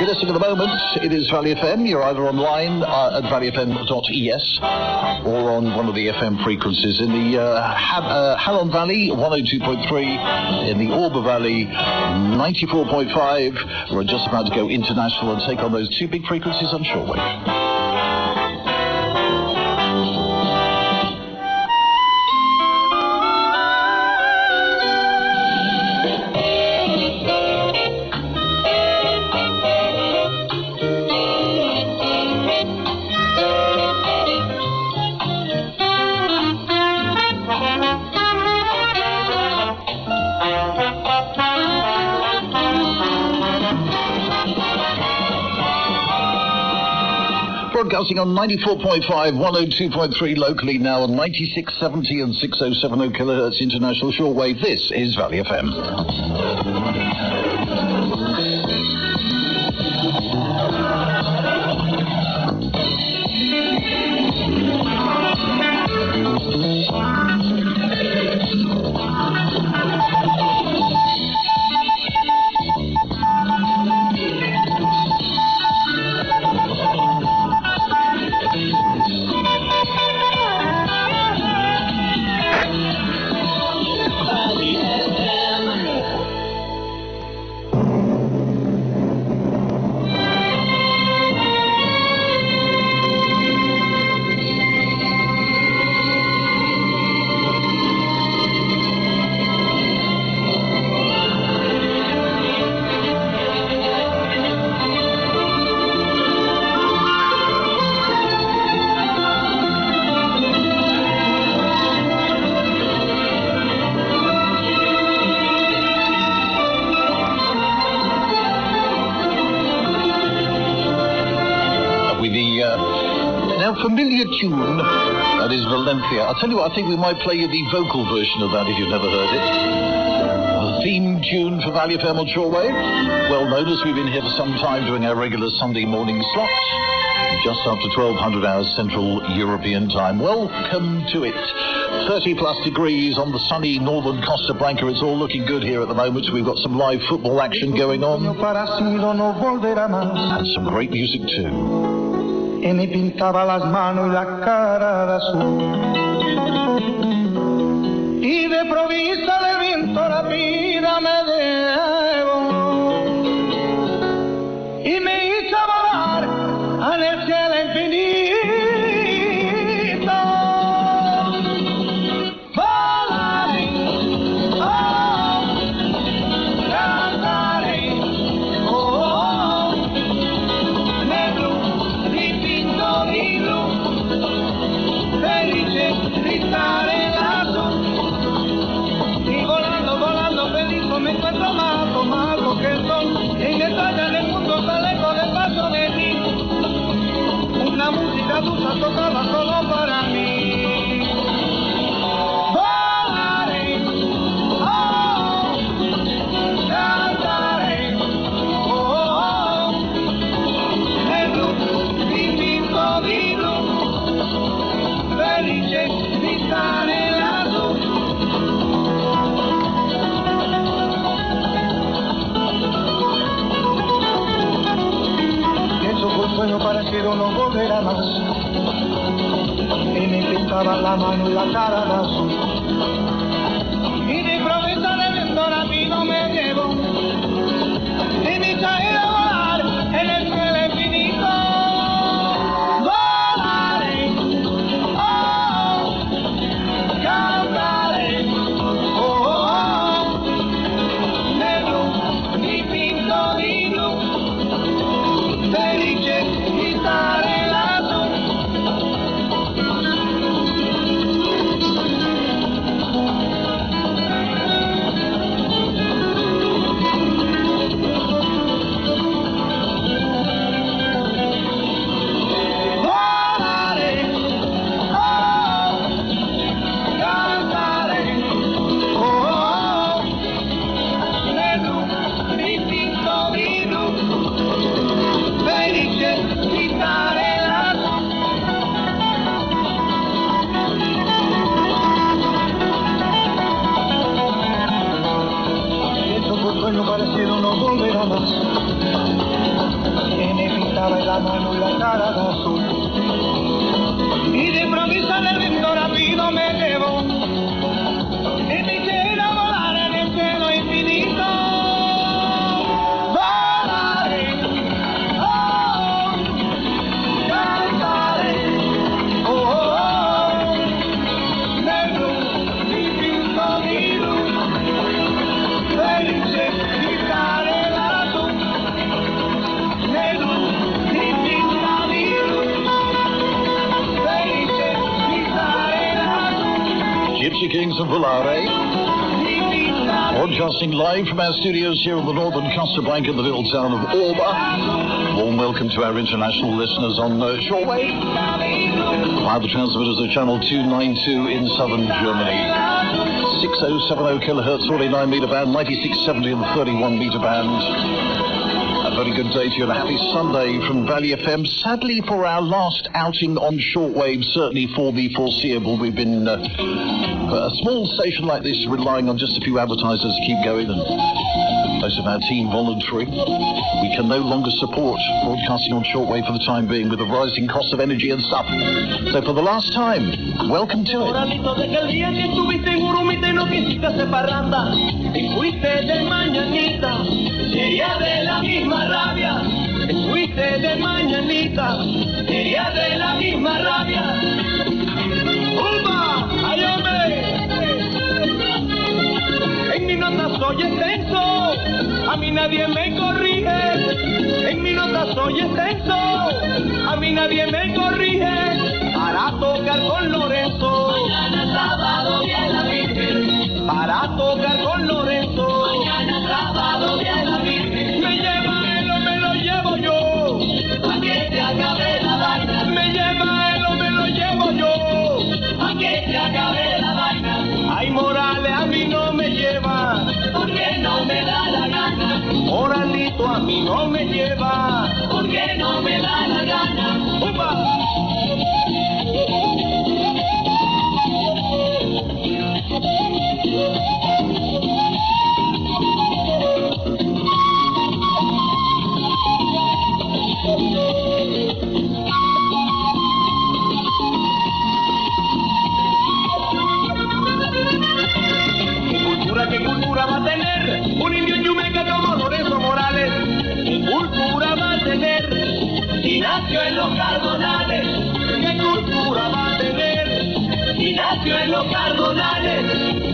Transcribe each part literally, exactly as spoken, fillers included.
you're listening at the moment, it is Valley F M. You're either online uh, at valley f m dot e s or on one of the F M frequencies in the uh, ha- uh, Halon Valley, one oh two point three, in the Orba Valley, ninety-four point five. We're just about to go international and take on those two big frequencies on shortwave. Broadcasting on ninety-four point five, one oh two point three locally, now on ninety-six seventy and six oh seven oh kilohertz international shortwave. This is Valley F M. Familiar tune, that is Valencia. I'll tell you what, I think we might play you the vocal version of that if you've never heard it. A theme tune for Valley F M on shortwave. Well known as we've been here for some time doing our regular Sunday morning slots, just after twelve hundred hours Central European time. Welcome to it. thirty plus degrees on the sunny northern Costa Blanca. It's all looking good here at the moment. We've got some live football action going on. And some great music too. Y me pintaba las manos y la cara de azul. Y de provista del viento la vida me debo. Y me hizo volar en el cielo infinito. Volaré, oh, cantaré, oh, oh, negro. Felice di stare lassù y volando, volando feliz me encuentro amato, amato que soy en España del mundo tan lejos del paso de ti, una música dulce tocada solo para mí. Volaré, oh, cantaré, oh, oh, negro, distinto di blu. Felice di stare lassù. Eso fue un sueño parecido, no volverá más. Y me pintaba la mano y la cara de azul. Y de improviso de viento rápido me llevo. Y me hizo ir a volar en el cielo infinito. pintaba la mano y la cara de azul. Y de improviso el viento rápido me llevó y me hiciera volar en el cielo infinito. Volaré, oh, cantaré, oh, oh, oh, de luz y pinto mi luz, felices gritaré la luz, de luz y pinto mi luz, felices gritaré la luz. Gypsy Kings and Volare, broadcasting live from our studios here in the northern Casablanca, the little town of Orba. Warm welcome to our international listeners on uh, shortwave via the transmitters of channel two ninety-two in southern Germany. six oh seven oh kilohertz, forty-nine meter band, ninety-six seventy and thirty-one meter band. A very good day to you and a happy Sunday from Valley F M. Sadly, for our last outing on shortwave, certainly for the foreseeable, we've been uh, a small station like this relying on just a few advertisers to keep going, and most of our team voluntary. We can no longer support broadcasting on shortwave for the time being with the rising cost of energy and stuff. So for the last time, welcome to it. Moralito, de que el día que estuviste en Urumita y no quisiste hacer parranda y fuiste de mañanita, sería de la misma rabia. Y fuiste de mañanita, sería de la misma rabia. ¡Upa! ¡Ay, hombre! En mi nota soy extenso, a mí nadie me corrige. En mi nota soy extenso, a mí nadie me corrige. Para tocar con Lorenzo, mañana sábado viene la Virgen. Para tocar con Lorenzo, mañana sábado viene la Virgen. Me lleva él o me lo llevo yo, pa' que te acabe la vaina. Me lleva él o me lo llevo yo, pa' que te acabe la vaina. Ay, Morales a mí no me lleva, porque no me da la gana. Moralito a mí no me lleva, porque no me da la gana. ¡Upa! ¿Qué cultura va a tener un indio yumeca como Lorenzo Morales? ¿Qué cultura va a tener si nació en los Cardonales? ¿Qué cultura va a tener si nació en los Cardonales?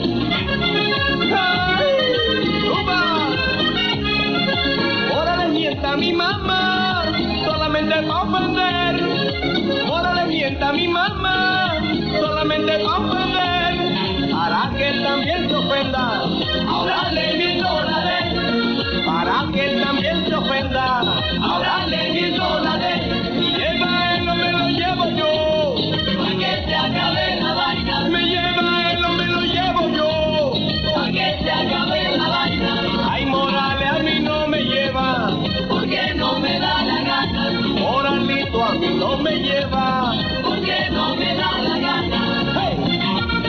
¡Ay! ¡Upa! Morales mienta a mi mamá, solamente pa' ofender. Morales mienta a mi mamá, solamente pa' ofender. Para que él también se ofenda, ahora le miento la de. Para que él también se ofenda, ahora le miento la de. Me lleva él o me lo llevo yo, pa' que se acabe la vaina. Me lleva él o me lo llevo yo, pa' que se acabe la vaina. Ay, Morales a mí no me lleva, porque no me da la gana. Moralito a mí no me lleva, porque no me da la gana. Hey.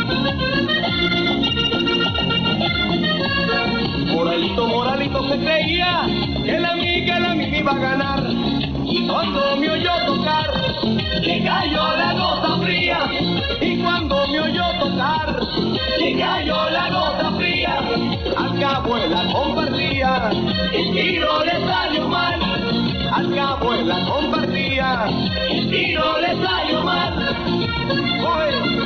Moralito, Moralito se creía que la mí, que la mí me iba a ganar. Y cuando me oyó tocar, le cayó la gota fría. Y cuando me oyó tocar, le cayó la gota fría. Al cabo él la compartía, el tiro le salió mal. Al cabo él la compartía, el tiro le salió mal. Oye,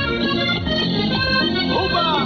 ¡upa!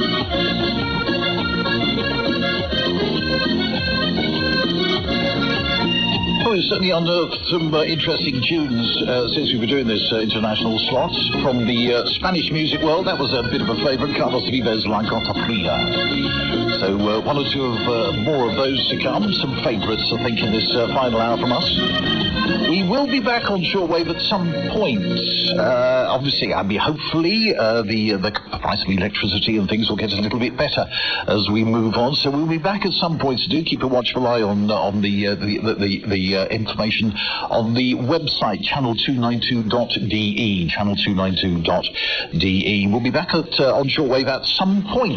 Well, we've certainly unearthed some uh, interesting tunes uh, since we were doing this uh, international slot from the uh, Spanish music world. That was a bit of a favourite, Carlos Vives, La Gota Fria. So uh, one or two of uh, more of those to come, some favourites, I think, in this uh, final hour from us. We will be back on shortwave at some point. Uh, obviously, I mean, hopefully, uh, the, uh, the price of electricity and things will get a little bit better as we move on. So we'll be back at some point. So do keep a watchful eye on uh, on the uh, the the, the, the uh, information on the website channel two ninety-two dot d e, channel two ninety-two dot d e. We'll be back at, uh, on shortwave at some point.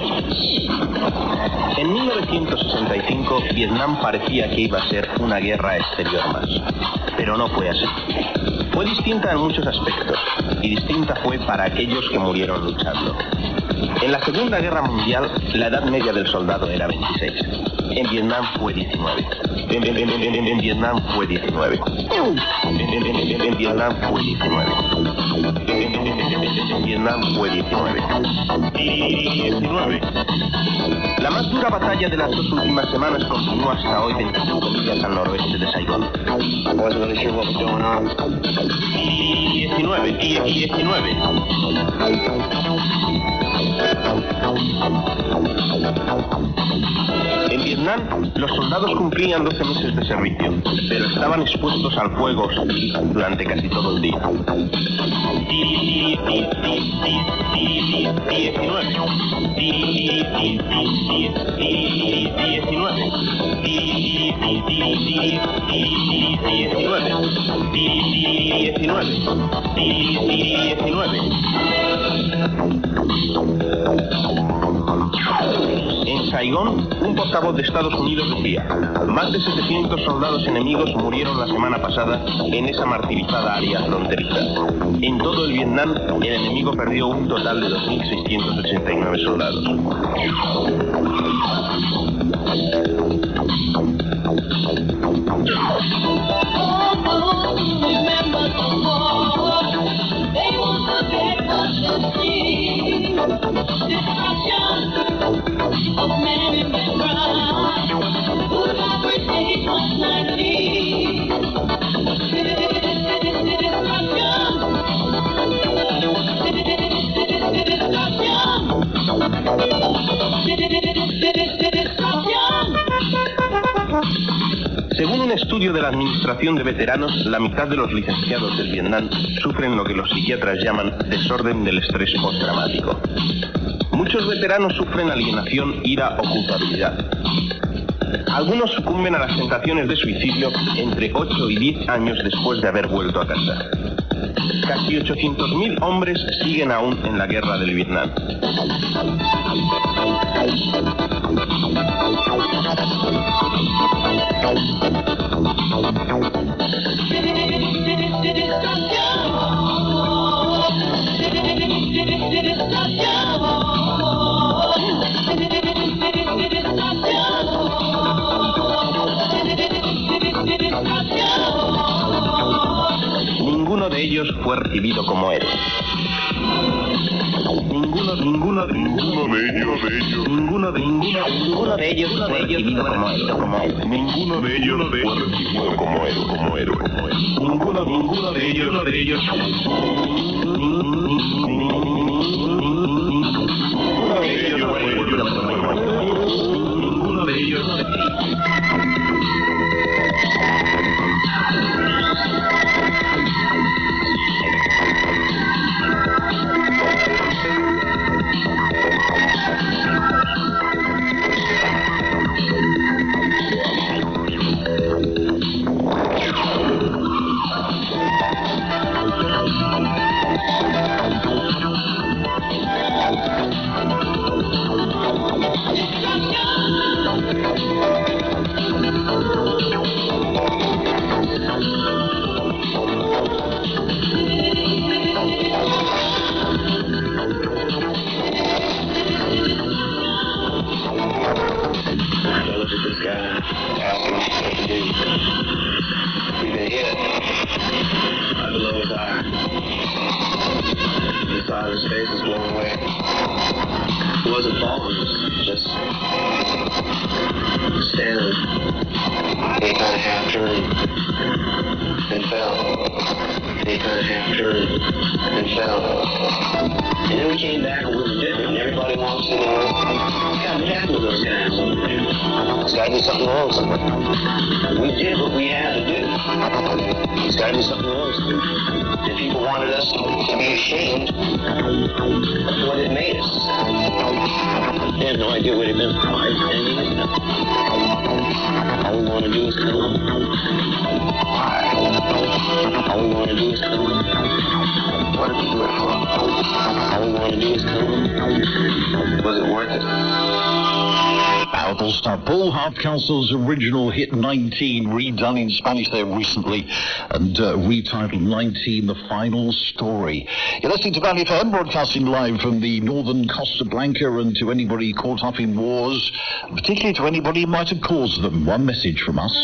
En mil novecientos sesenta y cinco, Vietnam parecía que iba a ser una guerra exterior más, pero no fue así. Fue distinta en muchos aspectos, y distinta fue para aquellos que murieron luchando. En la Segunda Guerra Mundial, la edad media del soldado era veintiséis. En Vietnam fue diecinueve. En, en, en, en, en Vietnam fue diecinueve. En, en, en, en, en Vietnam fue diecinueve. En, en, en, en, en Vietnam fue diecinueve. diecinueve. La más dura batalla de las dos últimas semanas continúa hasta hoy veinticinco millas al noroeste de Saigón. diecinueve. diecinueve. En Vietnam, los soldados cumplían doce meses de servicio, pero estaban expuestos al fuego durante casi todo el día. diecinueve. En Saigón, un portavoz de Estados Unidos decía: más de setecientos soldados enemigos murieron la semana pasada en esa martirizada área fronteriza. En todo el Vietnam, el enemigo perdió un total de dos mil seiscientos ochenta y nueve soldados. Según un estudio de la Administración de Veteranos, la mitad de los licenciados del Vietnam sufren lo que los psiquiatras llaman desorden del estrés postraumático. Muchos veteranos sufren alienación, ira o culpabilidad. Algunos sucumben a las tentaciones de suicidio entre ocho y diez años después de haber vuelto a casa. Casi ochocientos mil hombres siguen aún en la guerra del Vietnam. Ninguno de ellos fue recibido como héroe. Ninguno, ninguno, ninguno de ellos, de ellos, ninguno de ninguno, ninguno de ellos fue recibido como héroe, como héroe. Ninguno de ellos fue recibido como héroe, como héroe, como héroe. Ninguno, ninguno de ellos, ninguno de ellos. Ninguno de ellos fue recibido como héroe. Ninguno de ellos. We did what we had to do. It's got to be something else. If people wanted us to be ashamed of what it made us. They have no idea what it meant for five, ten years now. All we want to do is come home. All we want to do is come home. What did we do it for? All we want to do is come home. Was it worth it? Powerful stuff. Paul Hardcastle's original hit nineteen, redone in Spanish there recently, and uh, retitled nineteen, The Final Story. You're listening to Valley F M, broadcasting live from the northern Costa Blanca, and to anybody caught up in wars, particularly to anybody who might have caused them, one message from us.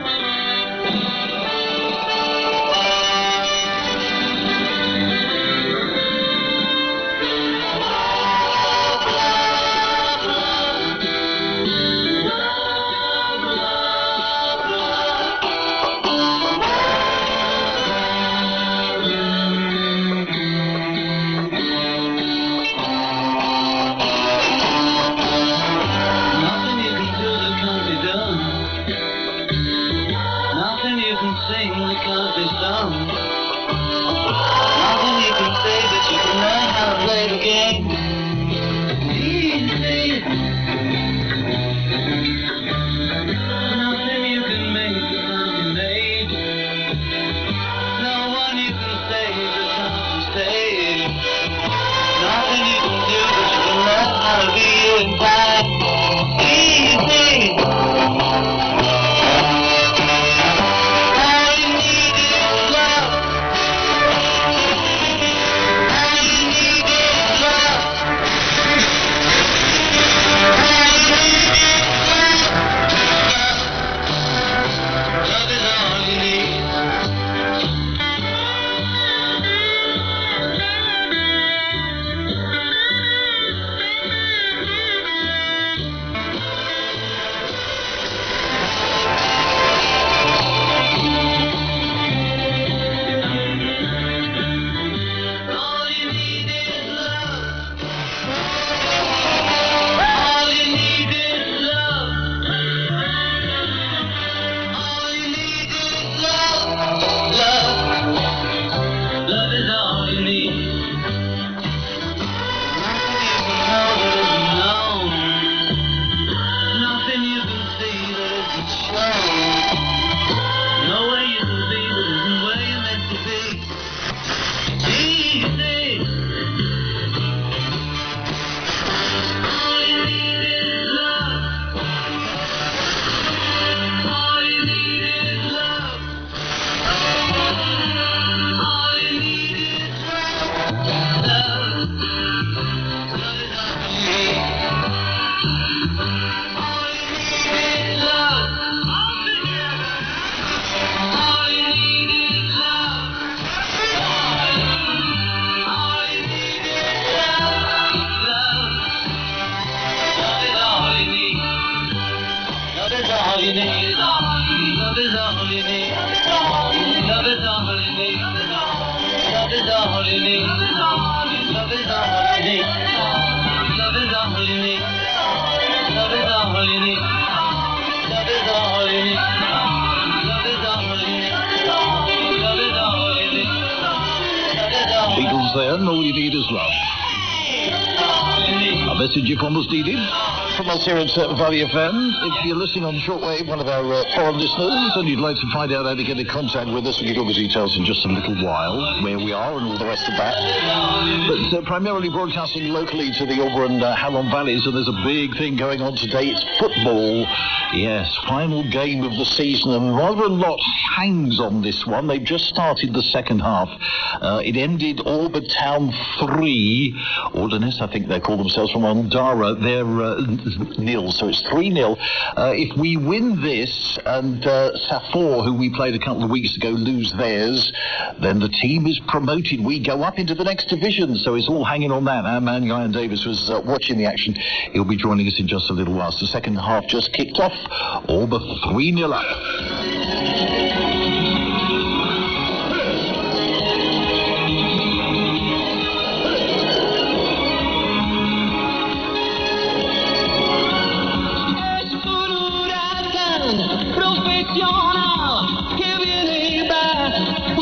There, and all you need is love. A message if one was needed from us here at uh, Valley F M. If you're listening on shortwave, one of our uh, foreign listeners, and you'd like to find out how to get in contact with us, we'll give you all the details in just a little while, where we are and all the rest of that. But uh, primarily broadcasting locally to the Auburn and uh, Hallam Valleys, and there's a big thing going on today. It's football. Yes, final game of the season, and rather a lot hangs on this one. They've just started the second half. Uh, it ended Auburn Town three. Ordinance, I think they call themselves, from Ondara. They're uh, nil, so it's three nil. Uh, if we win this, and uh, Safor, who we played a couple of weeks ago, lose theirs, then the team is promoted. We go up into the next division, so it's all hanging on that. Our man, Ian Davis, was uh, watching the action. He'll be joining us in just a little while. So the second half just kicked off. Auburn three nil up. Profesional que viene y va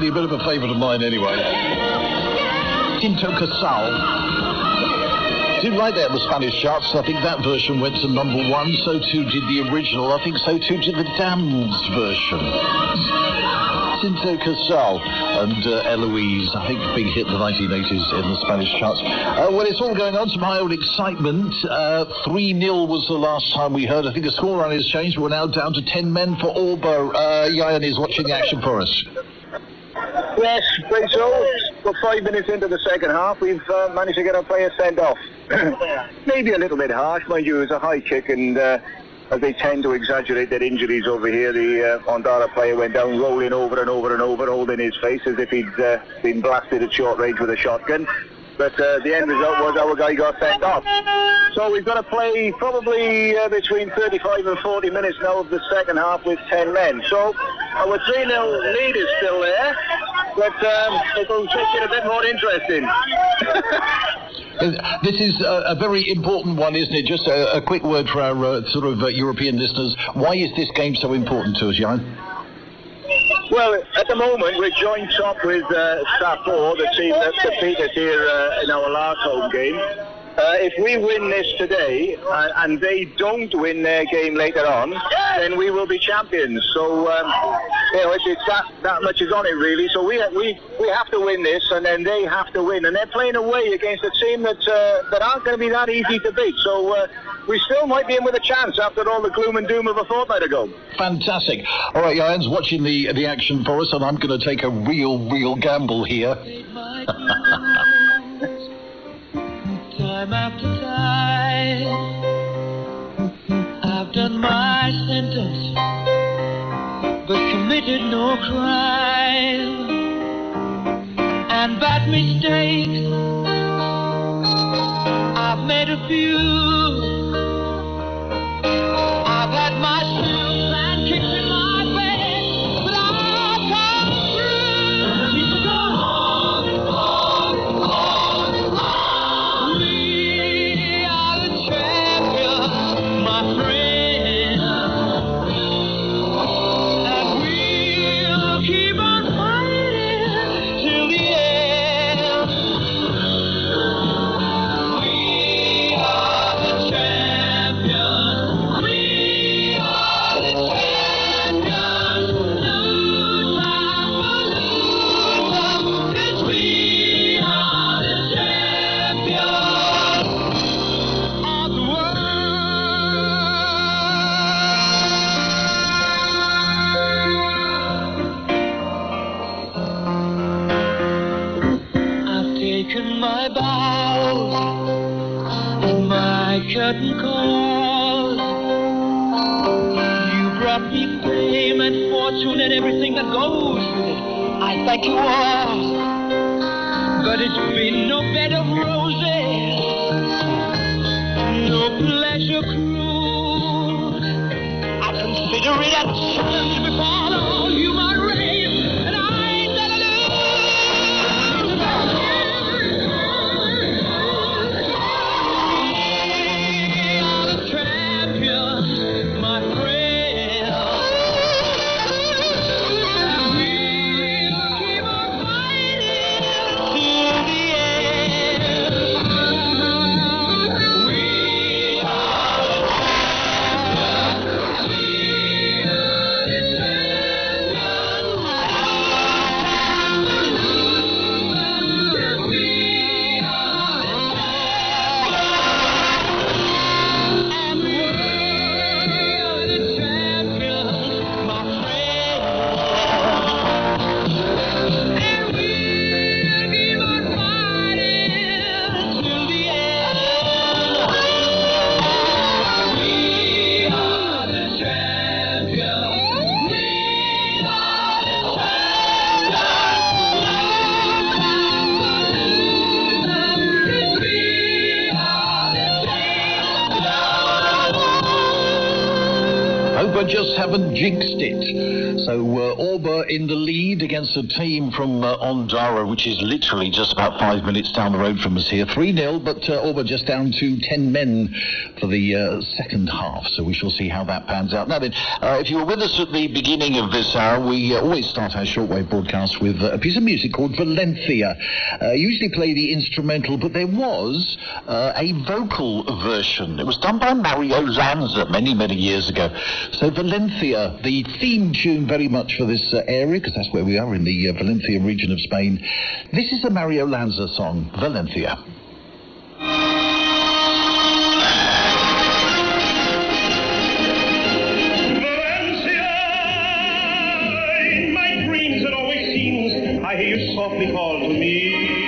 be a bit of a favourite of mine anyway. Tinto Casal. Did right there in the Spanish charts. I think that version went to number one. So too did the original. I think so too did the Damned's version. Tinto Casal and uh, Eloise. I think big hit in the nineteen eighties in the Spanish charts. Uh, well, it's all going on to my own excitement. Uh, three nil was the last time we heard. I think the scoreline has changed. We're now down to ten men for Alba. Uh, Jan is watching the action for us. Yes, great so. We're five minutes into the second half. We've uh, managed to get our players sent off. Maybe a little bit harsh, mind you. It was a high kick, and uh, as they tend to exaggerate their injuries over here, the uh, Ondara player went down rolling over and over and over, holding his face as if he'd uh, been blasted at short range with a shotgun. But uh, the end result was our guy got sent off. So we've got to play probably uh, between thirty-five and forty minutes now of the second half with ten men. So our three nil lead is still there, but um, it'll make it a bit more interesting. This is a, a very important one, isn't it? Just a, a quick word for our uh, sort of uh, European listeners. Why is this game so important to us, Jan? Well, at the moment, we're joint top with uh, Sapporo, the team that beat us here uh, in our last home game. Uh, if we win this today uh, and they don't win their game later on, then we will be champions. So, um, you know, it's, it's that, that much is on it, really. So we we we have to win this, and then they have to win. And they're playing away against a team that uh, that aren't going to be that easy to beat. So uh, we still might be in with a chance after all the gloom and doom of a fortnight ago. Fantastic. All right, Jan's watching the the action for us, and I'm going to take a real, real gamble here. Time after time, I've done my sentence, but committed no crime. And bad mistakes, I've made a few. I've had my shills and kicks in my bed, but I've come through. On, on, on, on. We are the champions, my friend, and we'll keep on fighting till the end. We are the champions. We are the champions. No time for losers, 'cause we are the champions of the world. I've taken my bows and my curtain calls. You brought me fame and fortune and everything that goes with it. I thank you all, but it's been no bed of roses, no pleasure cruise. I consider it a challenge before the whole human race, and I ain't gonna lose. We are the champions, my friend. And we'll keep on fighting till the end. We are the champions. We are the champions. hope I just haven't jinxed it. So uh, Orba in the lead against a team from uh, Ondara, which is literally just about five minutes down the road from us here. three nil, but uh, Orba just down to ten men for the uh, second half. So we shall see how that pans out. Now then, uh, if you were with us at the beginning of this hour, we uh, always start our shortwave broadcast with uh, a piece of music called Valencia. Uh, usually play the instrumental, but there was uh, a vocal version. It was done by Mario Lanza many, many years ago. So Valencia, the theme tune very much for this uh, area, because that's where we are, in the uh, Valencia region of Spain. This is the Mario Lanza song, Valencia. I hear you softly call to me.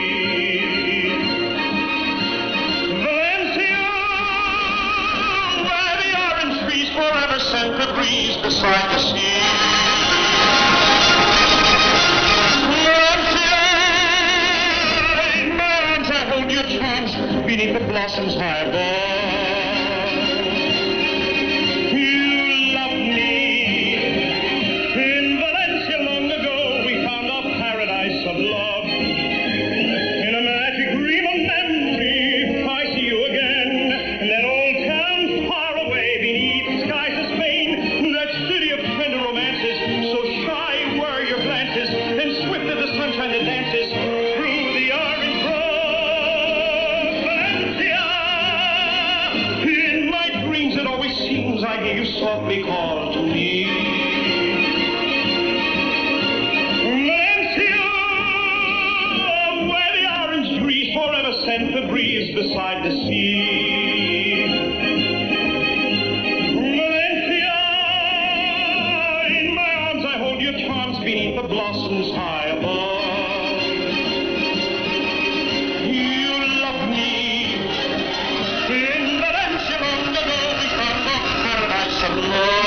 Valencia, where the orange trees forever sent the breeze beside the sea. Valencia, in my arms I hold your charms beneath the blossoms high above. Softly call to me. Valencia, where the orange trees forever sent the breeze beside the sea. Valencia, in my arms I hold your charms beneath the blossoms high above. You love me. In Valencia long ago we found a paradise of love.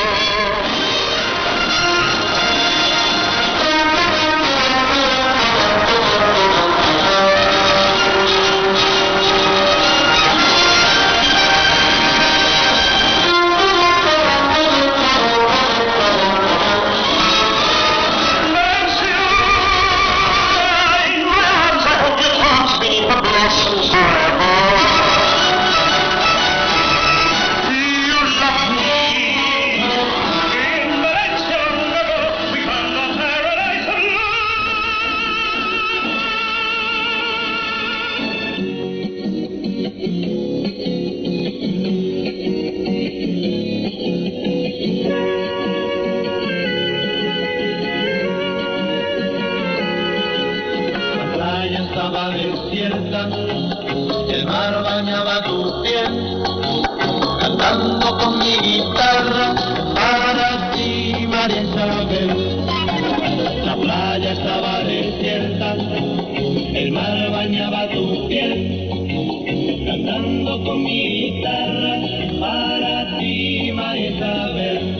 El mar bañaba tu piel, cantando con mi guitarra para ti, María Isabel. La playa estaba desierta, el mar bañaba tu piel, cantando con mi guitarra para ti, María Isabel.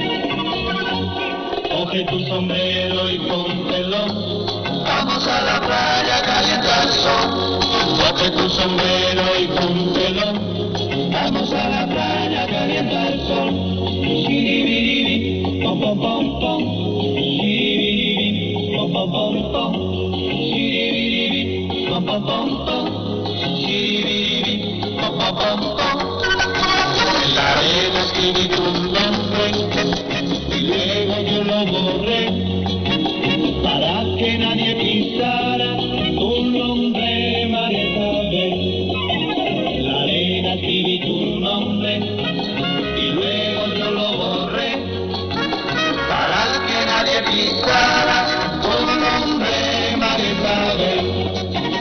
Coge tu sombrero y póntelo, vamos a la playa, calienta el sol. Coge tu sombrero y póntelo, vamos a la playa, calienta el sol. Shiribiribi, pom pom pom pom. Shiribiribi, pom pom pom pom. Shiribiribi, pom pom pom pom. Shiribiribi, pom pom pom pom. En la arena escribí tu nombre y luego yo lo borré para que nadie pisara tu nombre, María Isabel. En la arena escribí tu nombre y luego yo lo borré para que nadie pisara tu nombre, María Isabel.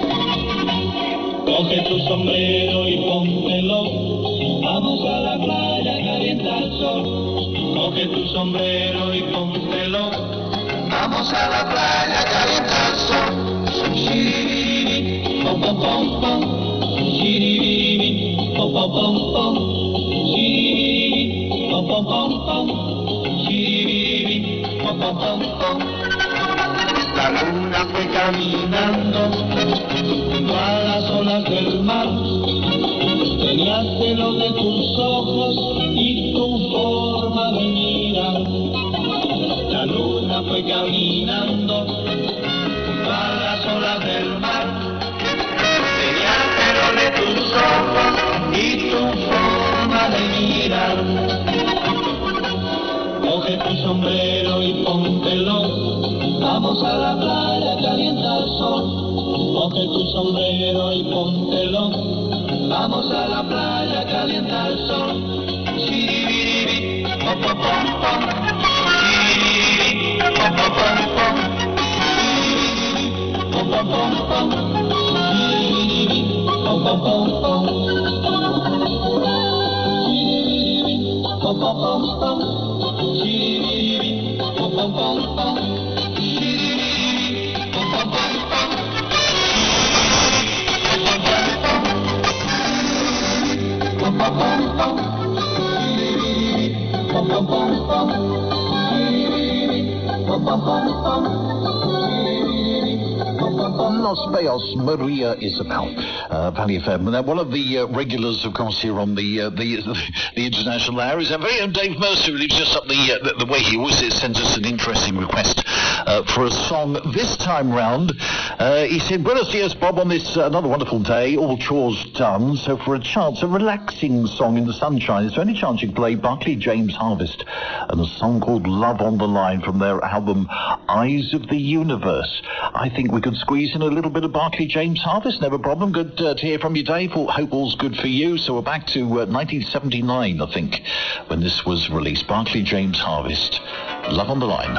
Coge tu sombrero y póntelo, vamos a la playa, calienta el sol. Coge tu sombrero y póntelo, vamos a la playa, calienta el sol. Shiribiribi, pom pom pom pom. Shiribiribi, pom pom pom pom. Shiribiribi, pom pom pom pom. Shiribiribi, pom pom pom pom. La luna fue caminando junto a las olas del mar. Tenía celos de tus ojos y tu forma de voy caminando junto a las olas del mar. Tenía el pelo de tus ojos y tu forma de mirar. Coge tu sombrero y póntelo, vamos a la playa, calienta el sol. Coge tu sombrero y póntelo, vamos a la playa, calienta el sol. Shiribiribi, pom pom pom pom. Shiribiribi, pom pom pom pom. Shiribiribi, pom pom pom pom. Shiribiribi, pom pom pom pom. Shiribiribi, pom pom pom pom. Shiribiribi, pom pom pom pom. Shiribiribi, pom pom pom pom. Pom pom pom pom. Pom pom pom pom. Pom pom pom pom. Los Beos, Maria Isabel, uh, Valley F M. Now, one of the uh, regulars, of course, here on the uh, the, the international hour is our very own Dave Mercer. He was just up the, uh, the the way he always sends us an interesting request uh, for a song. This time round, uh, he said, "Buenos dias, Bob. On this uh, another wonderful day, all chores done. So for a chance, a relaxing song in the sunshine. Is there any chance you could play Barclay James Harvest and a song called Love on the Line from their album Eyes of the Universe? I think we could squeeze in a little bit of Barclay James Harvest. Never a problem. Good uh, to hear from you, Dave. Hope all's good for you." So we're back to uh, nineteen seventy-nine, I think, when this was released. Barclay James Harvest, Love on the Line.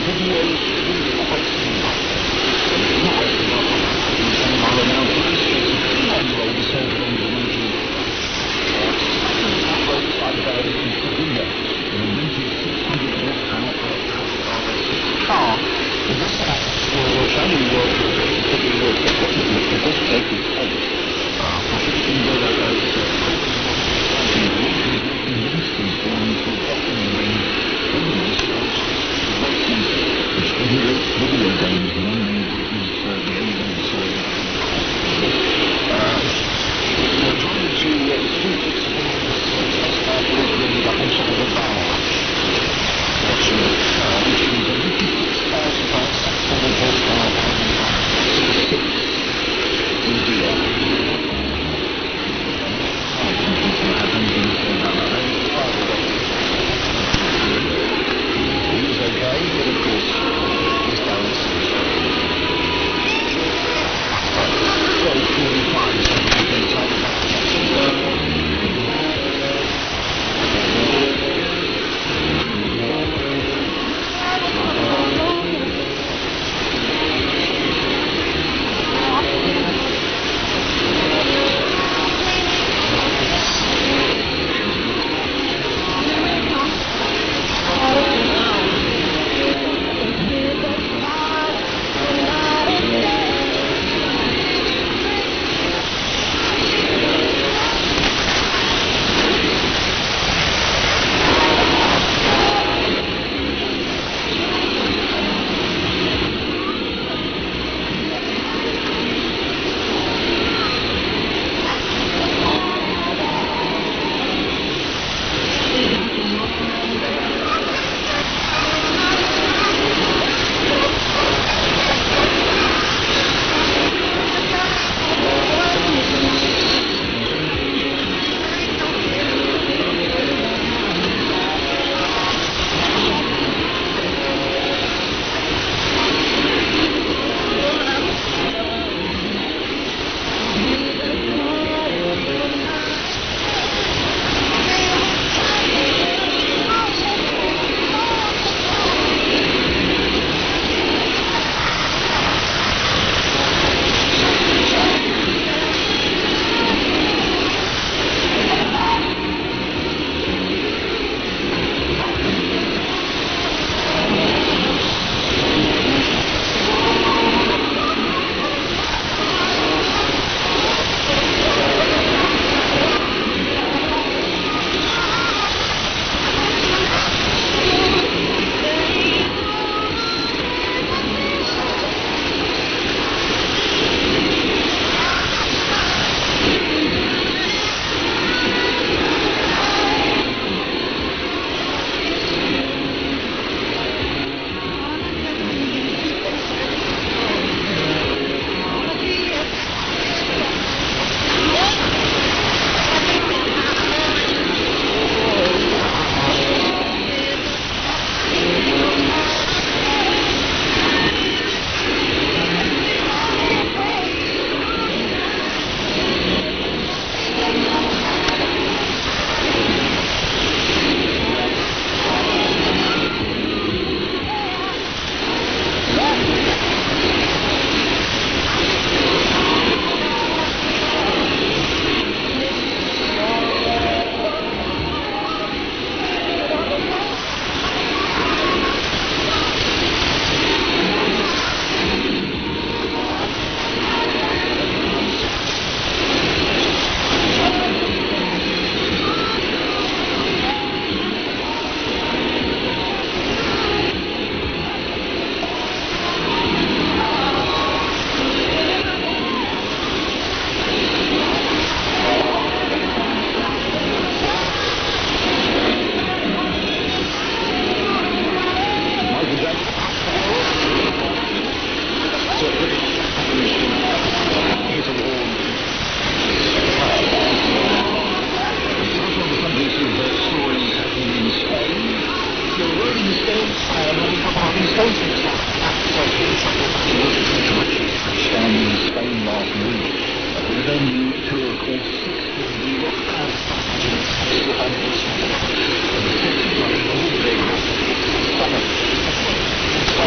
India.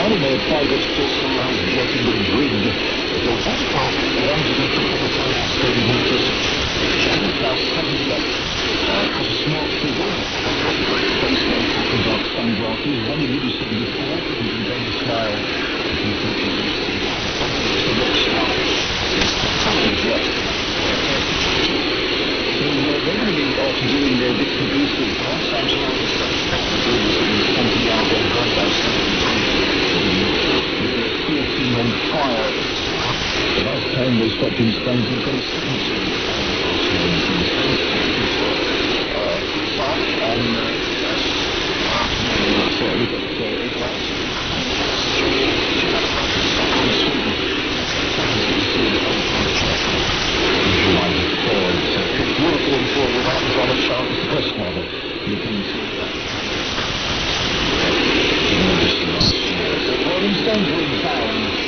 down in their private specialised jetting and rig. The first part of the one hundred fifty steady motors. Channel class seven left. Has a smart figure. Face makeup and dark sunglasses. One you really said before. You can then smile. If you think you will see the rock star. Jet. So uh, they're going to be off doing their bits and pieces. Los Angeles, Santiago, fourteen on fire. The last time they stopped in Spain, they got a seventeen. Uh, South and uh, sorry, but uh, it was in Sweden. July the third, so European tour without Donald Trump is the best model. European tour. So Rolling Stones were in town.